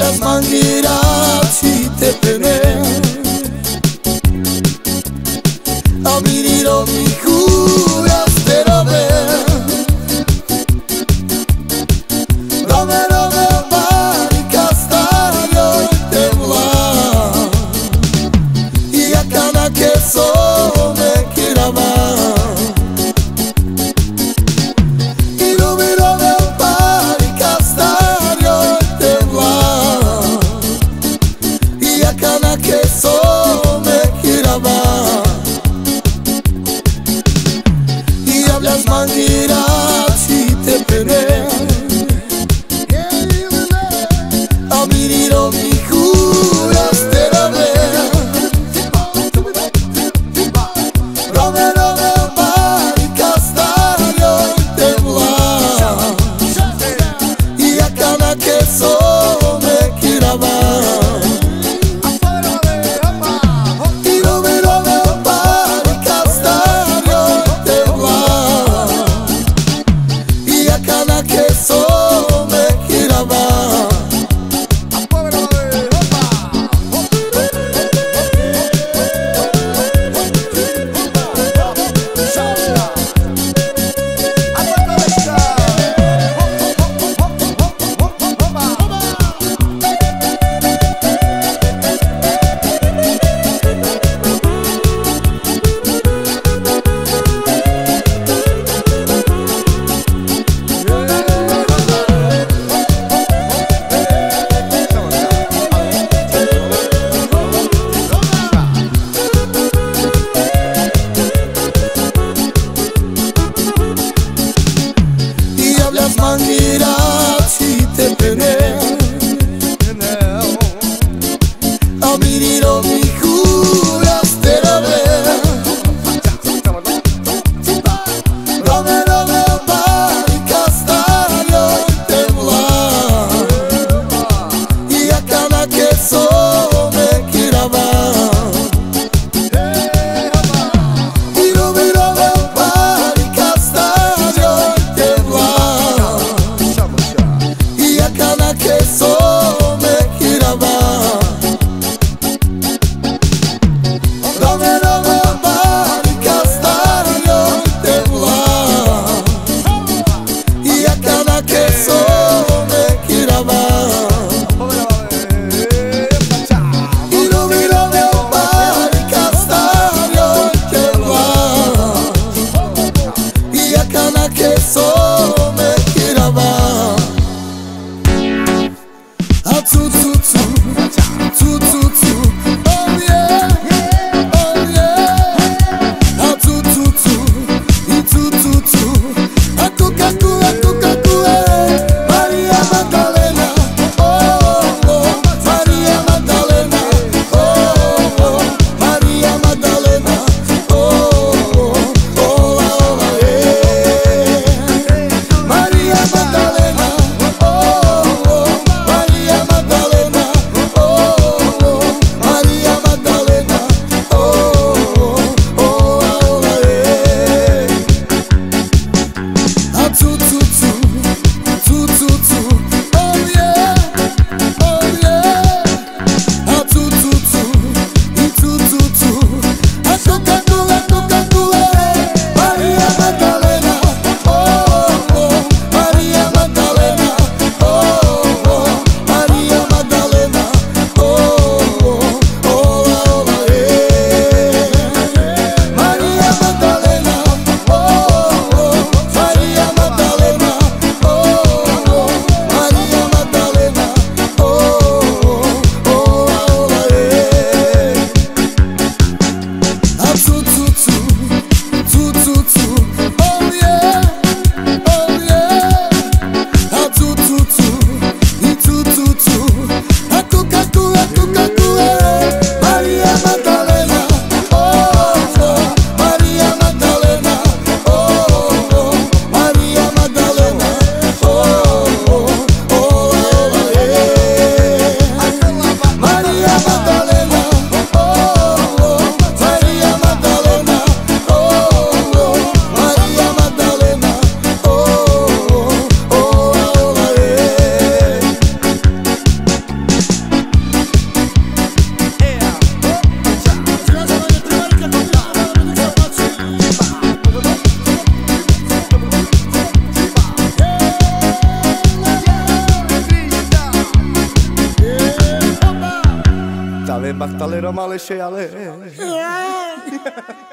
hablas manguera si te pene a miriro mi juras te robe rome rome pari castaño y tembla y acá na que so me quiera más y rome rome pari castaño y tembla y acá na que so me quiera más y hablas manguera si te pene a miriro mi juras te robe rome rome pari castaño y tembla y acá na que so me quiera más y rome rome pari castaño y tembla y acá na que so me quiera más. Manguera si te pene a miriro mi juras te robe rome rome pari castaño y tembla y acá na que so me quiera más y rome rome pari castaño y tembla y acá na que so me quiera más rome rome pari castaño y tembla y acá na que so me quiera más y rome rome pari castaño y tembla y acá na que so me quiera más. A tu tu tu, tu tu tu, oh yeah, oh yeah. A tu tu tu, y tu tu tu, a Coca-Cola, Maria Magdalena, oh oh, Maria Magdalena, oh oh, Maria Magdalena, oh oh, hola hola Maria Magdalena, oh oh, Maria Magdalena. bachtale romale sheale